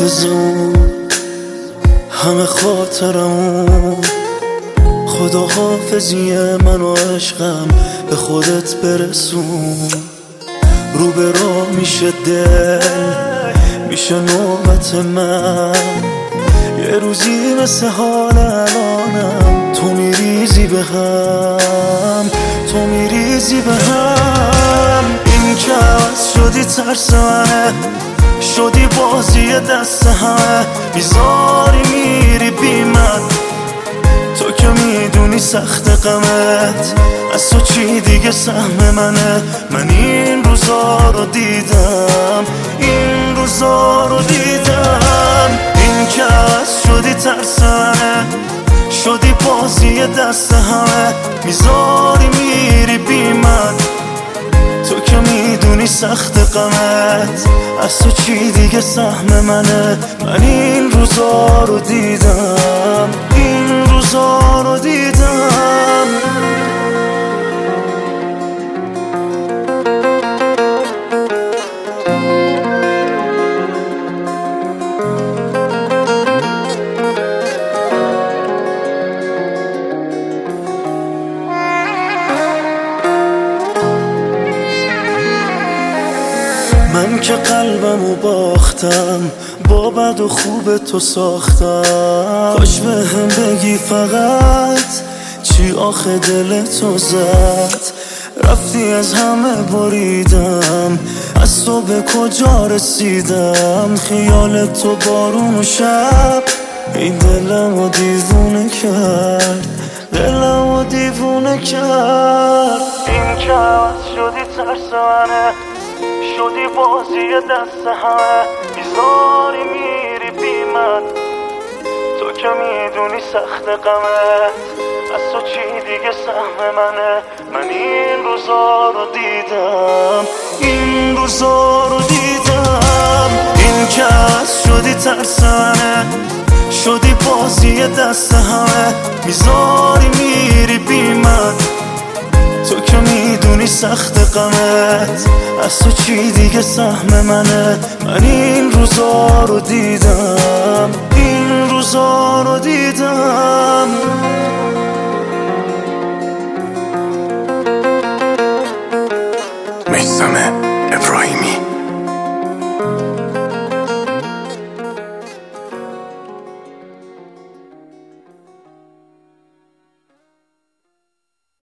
حافظون، همه خاطرمون. خدا حافظی من و عشقم به خودت برسون. رو به راه میشه دل، میشه نوبت من. یه روزی مثل حال الانم تو میریزی به هم، تو میریزی به هم. این که عوض شدی ترس منه، شدی بازی دست همه. میذاری میری بی من، تو که میدونی سخت غمت از تو چی دیگه سهم منه. من این روزا رو دیدم، این روزا رو دیدم. این که عوض شدی ترس منه، شدی بازی دست همه. میذاری میری بی من، تو که میدونی سخت غمت از تو چی دیگه سهم منه. من این روزا رو دیدم، این روزا رو دیدم. من که قلبمو باختم، با بد و خوب تو ساختم. کاش بهم بگی فقط چی آخه دل تو زد. رفتی از همه بریدم، از تو به کجا رسیدم. خیال تو بارون و شب این دلمو دیوونه کرد، دلمو دیوونه کرد. این که عوض شدی ترس منه، شدی بازی دست همه. میذاری میری بی من، تو که میدونی سخت غمت از تو چی دیگه سهم منه. من این روزا رو دیدم، این روزا رو دیدم. این که عوض شدی ترس منه، شدی بازی دست همه. میذاری میری بی من، تو که میدونی سخت غمت از تو چی دیگه سهم منه. من این روزا رو دیدم، این روزا رو دیدم.